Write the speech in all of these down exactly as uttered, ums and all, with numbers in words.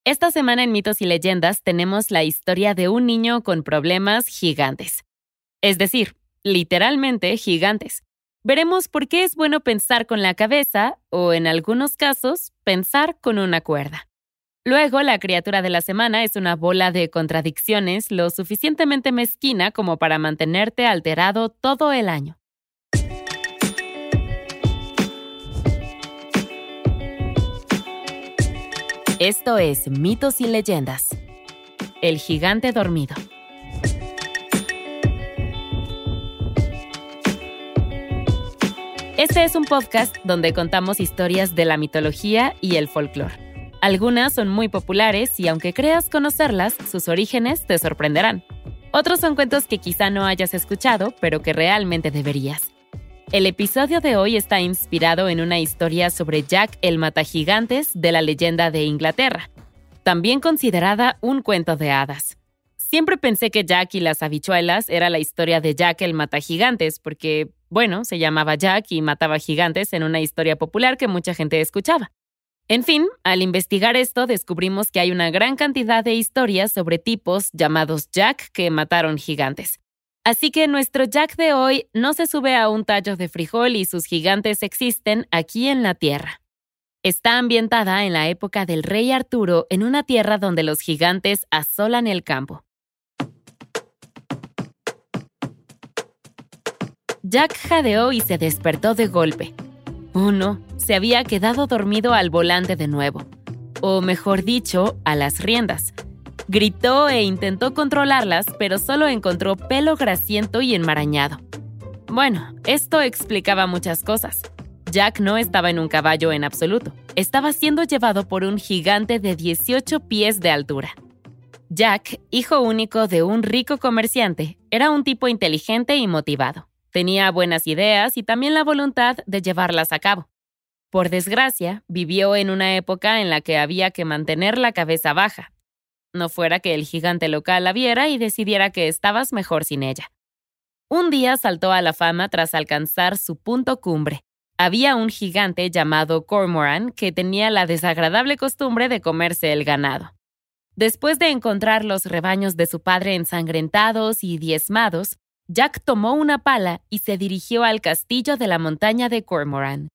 Esta semana en Mitos y Leyendas tenemos la historia de un niño con problemas gigantes. Es decir, literalmente gigantes. Veremos por qué es bueno pensar con la cabeza o, en algunos casos, pensar con una cuerda. Luego, la criatura de la semana es una bola de contradicciones lo suficientemente mezquina como para mantenerte alterado todo el año. Esto es Mitos y Leyendas. El gigante dormido. Este es un podcast donde contamos historias de la mitología y el folclore. Algunas son muy populares y aunque creas conocerlas, sus orígenes te sorprenderán. Otros son cuentos que quizá no hayas escuchado, pero que realmente deberías. El episodio de hoy está inspirado en una historia sobre Jack el Matagigantes de la leyenda de Inglaterra, también considerada un cuento de hadas. Siempre pensé que Jack y las habichuelas era la historia de Jack el Matagigantes porque, bueno, se llamaba Jack y mataba gigantes en una historia popular que mucha gente escuchaba. En fin, al investigar esto descubrimos que hay una gran cantidad de historias sobre tipos llamados Jack que mataron gigantes. Así que nuestro Jack de hoy no se sube a un tallo de frijol y sus gigantes existen aquí en la Tierra. Está ambientada en la época del rey Arturo en una tierra donde los gigantes asolan el campo. Jack jadeó y se despertó de golpe. Oh no, se había quedado dormido al volante de nuevo. O mejor dicho, a las riendas. Gritó e intentó controlarlas, pero solo encontró pelo grasiento y enmarañado. Bueno, esto explicaba muchas cosas. Jack no estaba en un caballo en absoluto. Estaba siendo llevado por un gigante de dieciocho pies de altura. Jack, hijo único de un rico comerciante, era un tipo inteligente y motivado. Tenía buenas ideas y también la voluntad de llevarlas a cabo. Por desgracia, vivió en una época en la que había que mantener la cabeza baja. No fuera que el gigante local la viera y decidiera que estabas mejor sin ella. Un día saltó a la fama tras alcanzar su punto cumbre. Había un gigante llamado Cormoran que tenía la desagradable costumbre de comerse el ganado. Después de encontrar los rebaños de su padre ensangrentados y diezmados, Jack tomó una pala y se dirigió al castillo de la montaña de Cormoran.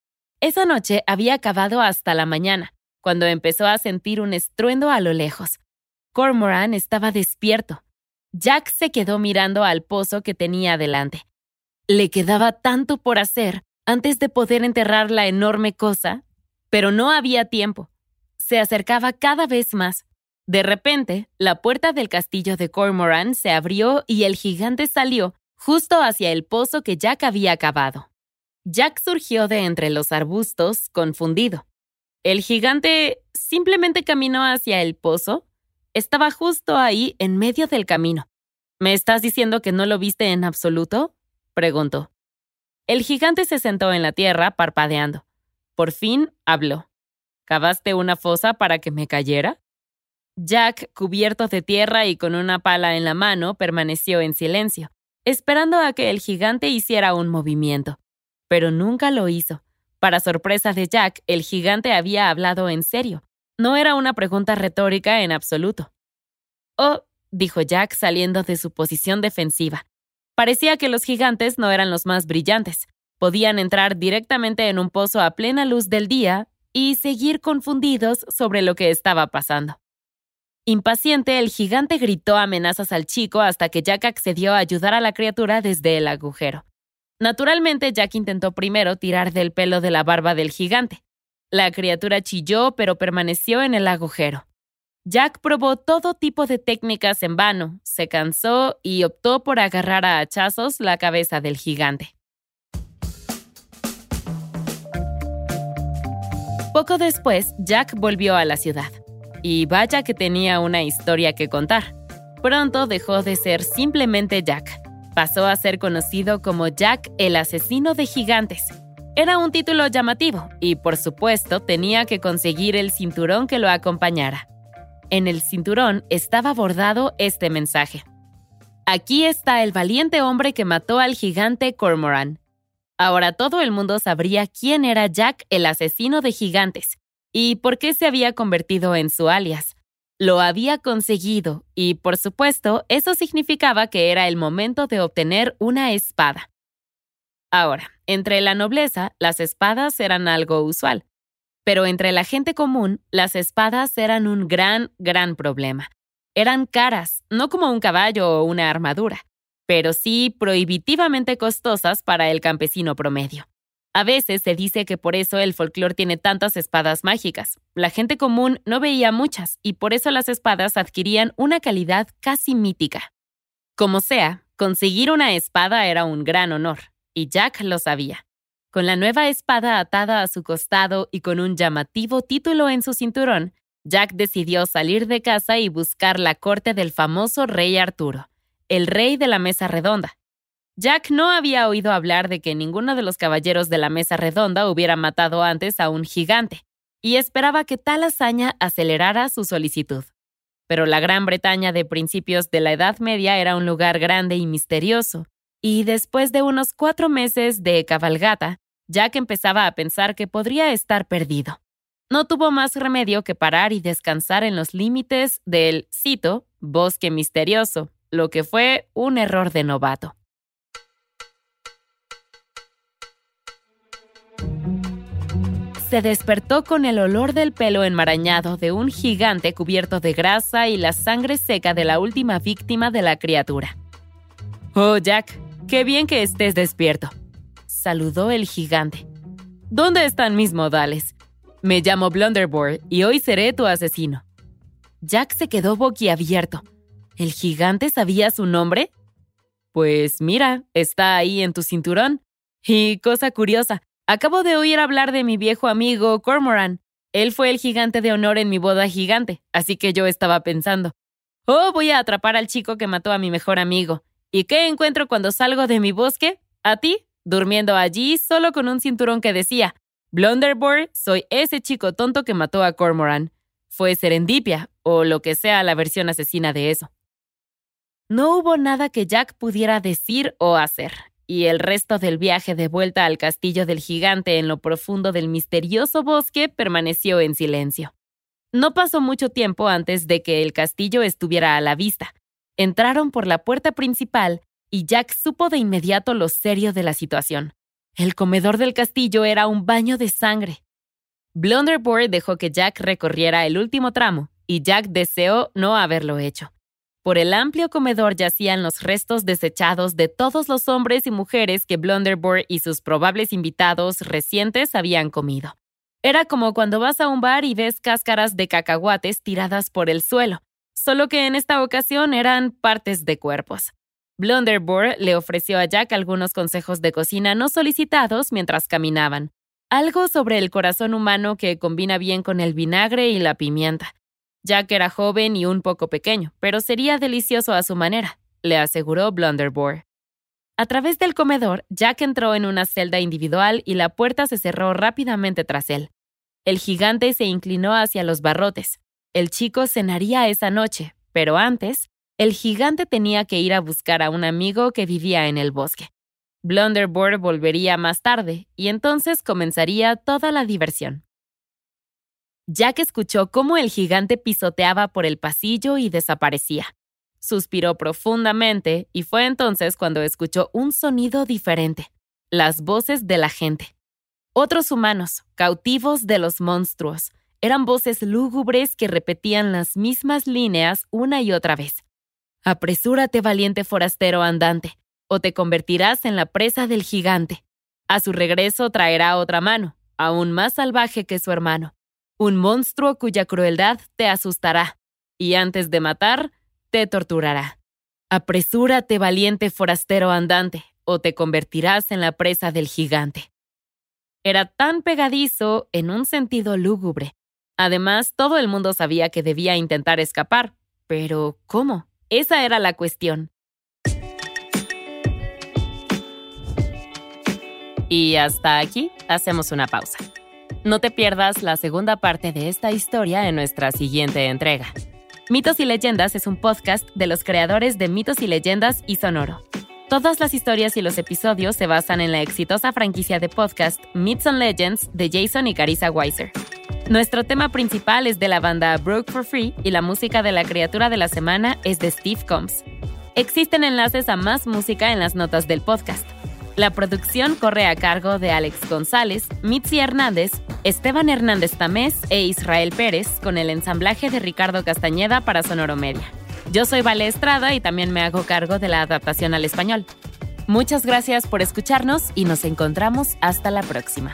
Esa noche había cavado hasta la mañana, cuando empezó a sentir un estruendo a lo lejos. Cormoran estaba despierto. Jack se quedó mirando al pozo que tenía delante. Le quedaba tanto por hacer antes de poder enterrar la enorme cosa, pero no había tiempo. Se acercaba cada vez más. De repente, la puerta del castillo de Cormoran se abrió y el gigante salió justo hacia el pozo que Jack había cavado. Jack surgió de entre los arbustos, confundido. El gigante simplemente caminó hacia el pozo. Estaba justo ahí, en medio del camino. ¿Me estás diciendo que no lo viste en absoluto?, preguntó. El gigante se sentó en la tierra, parpadeando. Por fin habló. ¿Cavaste una fosa para que me cayera? Jack, cubierto de tierra y con una pala en la mano, permaneció en silencio, esperando a que el gigante hiciera un movimiento. Pero nunca lo hizo. Para sorpresa de Jack, el gigante había hablado en serio. No era una pregunta retórica en absoluto. «Oh», dijo Jack saliendo de su posición defensiva. Parecía que los gigantes no eran los más brillantes. Podían entrar directamente en un pozo a plena luz del día y seguir confundidos sobre lo que estaba pasando. Impaciente, el gigante gritó amenazas al chico hasta que Jack accedió a ayudar a la criatura desde el agujero. Naturalmente, Jack intentó primero tirar del pelo de la barba del gigante. La criatura chilló, pero permaneció en el agujero. Jack probó todo tipo de técnicas en vano, se cansó y optó por agarrar a hachazos la cabeza del gigante. Poco después, Jack volvió a la ciudad. Y vaya que tenía una historia que contar. Pronto dejó de ser simplemente Jack. Pasó a ser conocido como Jack el asesino de gigantes. Era un título llamativo y, por supuesto, tenía que conseguir el cinturón que lo acompañara. En el cinturón estaba bordado este mensaje. Aquí está el valiente hombre que mató al gigante Cormoran. Ahora todo el mundo sabría quién era Jack el asesino de gigantes ¿Y por qué se había convertido en su alias? Lo había conseguido y, por supuesto, eso significaba que era el momento de obtener una espada. Ahora, entre la nobleza, las espadas eran algo usual. Pero entre la gente común, las espadas eran un gran, gran problema. Eran caras, no como un caballo o una armadura, pero sí prohibitivamente costosas para el campesino promedio. A veces se dice que por eso el folclore tiene tantas espadas mágicas. La gente común no veía muchas y por eso las espadas adquirían una calidad casi mítica. Como sea, conseguir una espada era un gran honor, y Jack lo sabía. Con la nueva espada atada a su costado y con un llamativo título en su cinturón, Jack decidió salir de casa y buscar la corte del famoso rey Arturo, el rey de la mesa redonda. Jack no había oído hablar de que ninguno de los caballeros de la mesa redonda hubiera matado antes a un gigante, y esperaba que tal hazaña acelerara su solicitud. Pero la Gran Bretaña de principios de la Edad Media era un lugar grande y misterioso, y después de unos cuatro meses de cabalgata, Jack empezaba a pensar que podría estar perdido. No tuvo más remedio que parar y descansar en los límites del, cito, bosque misterioso, lo que fue un error de novato. Se despertó con el olor del pelo enmarañado de un gigante cubierto de grasa y la sangre seca de la última víctima de la criatura. «Oh, Jack, qué bien que estés despierto», saludó el gigante. «¿Dónde están mis modales? Me llamo Blunderbore y hoy seré tu asesino». Jack se quedó boquiabierto. ¿El gigante sabía su nombre? Pues mira, está ahí en tu cinturón. Y cosa curiosa, acabo de oír hablar de mi viejo amigo Cormoran. Él fue el gigante de honor en mi boda gigante, así que yo estaba pensando, oh, voy a atrapar al chico que mató a mi mejor amigo. ¿Y qué encuentro cuando salgo de mi bosque? ¿A ti? Durmiendo allí solo con un cinturón que decía, Blunderbore, soy ese chico tonto que mató a Cormoran. Fue serendipia, o lo que sea la versión asesina de eso. No hubo nada que Jack pudiera decir o hacer, y el resto del viaje de vuelta al castillo del gigante en lo profundo del misterioso bosque permaneció en silencio. No pasó mucho tiempo antes de que el castillo estuviera a la vista. Entraron por la puerta principal y Jack supo de inmediato lo serio de la situación. El comedor del castillo era un baño de sangre. Blunderbore dejó que Jack recorriera el último tramo, y Jack deseó no haberlo hecho. Por el amplio comedor yacían los restos desechados de todos los hombres y mujeres que Blunderbore y sus probables invitados recientes habían comido. Era como cuando vas a un bar y ves cáscaras de cacahuates tiradas por el suelo, solo que en esta ocasión eran partes de cuerpos. Blunderbore le ofreció a Jack algunos consejos de cocina no solicitados mientras caminaban. Algo sobre el corazón humano que combina bien con el vinagre y la pimienta. Jack era joven y un poco pequeño, pero sería delicioso a su manera, le aseguró Blunderbore. A través del comedor, Jack entró en una celda individual y la puerta se cerró rápidamente tras él. El gigante se inclinó hacia los barrotes. El chico cenaría esa noche, pero antes, el gigante tenía que ir a buscar a un amigo que vivía en el bosque. Blunderbore volvería más tarde, y entonces comenzaría toda la diversión. Jack escuchó cómo el gigante pisoteaba por el pasillo y desaparecía. Suspiró profundamente y fue entonces cuando escuchó un sonido diferente, las voces de la gente. Otros humanos, cautivos de los monstruos, eran voces lúgubres que repetían las mismas líneas una y otra vez. Apresúrate, valiente forastero andante, o te convertirás en la presa del gigante. A su regreso traerá otra mano, aún más salvaje que su hermano. Un monstruo cuya crueldad te asustará, y antes de matar, te torturará. Apresúrate, valiente forastero andante, o te convertirás en la presa del gigante. Era tan pegadizo en un sentido lúgubre. Además, todo el mundo sabía que debía intentar escapar. Pero, ¿cómo? Esa era la cuestión. Y hasta aquí hacemos una pausa. No te pierdas la segunda parte de esta historia en nuestra siguiente entrega. Mitos y Leyendas es un podcast de los creadores de Mitos y Leyendas y Sonoro. Todas las historias y los episodios se basan en la exitosa franquicia de podcast Myths and Legends de Jason y Carissa Weiser. Nuestro tema principal es de la banda Broke for Free y la música de la criatura de la semana es de Steve Combs. Existen enlaces a más música en las notas del podcast. La producción corre a cargo de Alex González, Mitzi Hernández, Esteban Hernández Tamés e Israel Pérez, con el ensamblaje de Ricardo Castañeda para Sonoro Media. Yo soy Vale Estrada y también me hago cargo de la adaptación al español. Muchas gracias por escucharnos y nos encontramos hasta la próxima.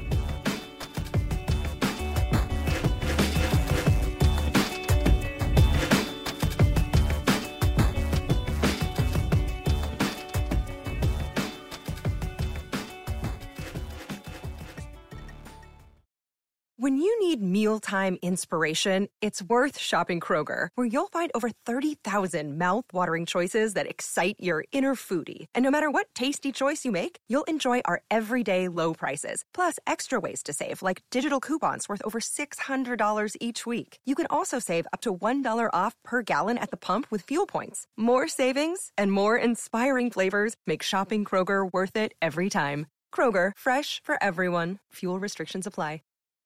When you need mealtime inspiration, it's worth shopping Kroger, where you'll find over thirty thousand mouth-watering choices that excite your inner foodie. And no matter what tasty choice you make, you'll enjoy our everyday low prices, plus extra ways to save, like digital coupons worth over six hundred dollars each week. You can also save up to one dollar off per gallon at the pump with fuel points. More savings and more inspiring flavors make shopping Kroger worth it every time. Kroger, fresh for everyone. Fuel restrictions apply.